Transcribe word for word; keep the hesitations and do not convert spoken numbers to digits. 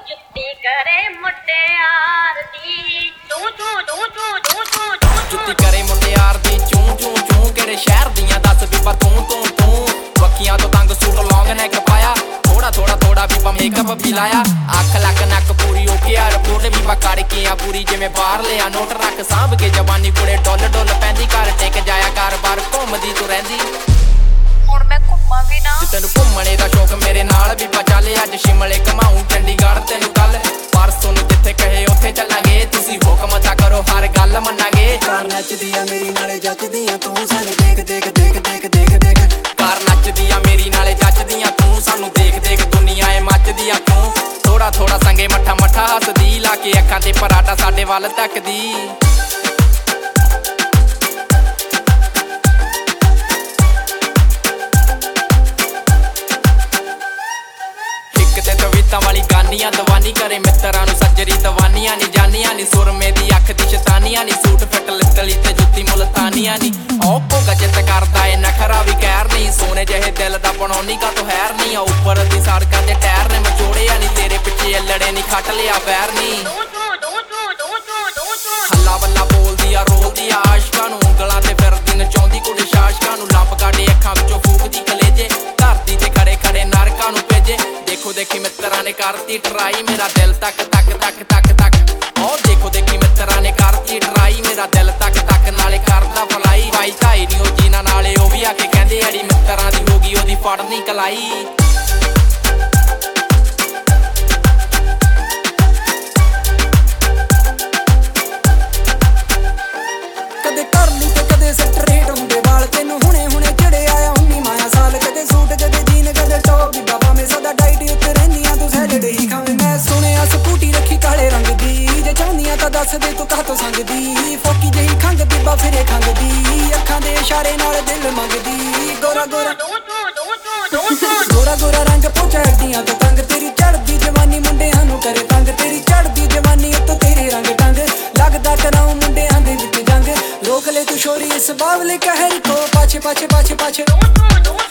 जुत्ती करे मुटियार दी चू चू चू चू चू चू चू जुत्ती करे मुटियार दी चू चू चू केड़े शहर दियां दस बीबा तू तू तू वक्कियां तो तंग सूट लॉन्ग नेक पाया थोड़ा थोड़ा थोड़ा बीबा मेकअप भी लाया अख लक नक पूरी ओके आ रिपोर्ट बीबा करके आ पूरी जिवें बाहर लिया नोट रख सांभ के जवानी कुड़े डोल डोल पैंदी घर टेक जाया कार बार घुमदी तू रहिंदी हुण मैं घुम्मा भी ना तैनूं घुम्मणे दा शौक मेरे नाल बीबा चल अज शिमले घमाऊं चंडीगढ़ तैनूं कल परसों नूं जिथे कहे उत्थे चलांगे तुसीं हुकम ता करो हर गल मन्नांगे कार नचदी आ मेरी नाले जचदी आ तू सानू देख देख देख देख देख देख कार नचदी आ मेरी नाले जचदी आ तू सानू देख देख दुनिया ए मचदी आ तू थोड़ा थोड़ा संगे मट्ठा मट्ठा हसदी ला के अखां ते पराठा साडे वल तकदी वाली गानियां दवानी करे मित्तरां नूं सज्जरी दवानियां नी जानियां नी सुरमे दी अख दी शैतानियां नी सूट फिट लितली ते जुत्ती मुल्तानियां नी ओ भोगा जित करदा ए नखरा भी कहर नहीं सोने जहे दिल दा बनौनी का तो हैर नहीं ऊपर दी सड़कां दे टायर ने मचोड़िया नी तेरे पिछे लड़े नी खट लिया पैर नी हल्ला बल्ला बोलदी आ रोलदी आ आशिकां नूं ਉਂਗਲਾਂ ते फिरदी नचाउंदी कुड़ी शाशकां नूं लंप काटे अखां विचों फूकदी कलेजे धरती ते खड़े खड़े नरकां नूं भेजे देखो देखी मित्तरां ने करती ट्राई मेरा दिल तक तक तक तक तक ओ देखो देखी मित्तरां ने करती ट्राई मेरा दिल तक तक नाले करदा फलाई भाई ढाई नी ओ जीना नाले ओ भी आके कहंदे अड़ी मित्तरां दी हो गई ओदी फड़नी कलाई कदे कर ली ते कदे स्ट्रेट हुंदे वाल तैनूं हुणे हुणे चढ़े आया उन्नी माया साल कदे सूट कदे जीन कदे टॉप दी बाबा में सदा डाइट उत्ते रहनियां तू सैलड ही खावें मैं सुणिया स्कूटी रखी काले रंग दी जे चाहनियां तां दस दे तू काह तो संगदी फोकी जही खंग बीबा फिरे खंगदी अखां दे इशारे नाल दिल मंगदी गोरा गोरा गोरा गोरा रंग पोचड़दियां तो तंग तेरी चढ़दी जवानी मुंडियां नूं करे तंग तेरी चढ़दी जवानी उत्ते तेरे रंग टंग लगदा कराऊं मुंडियां दे विच जंग रोक ले तू छोरी इस बावले कहर को पाछे पाछे पाछे पाछे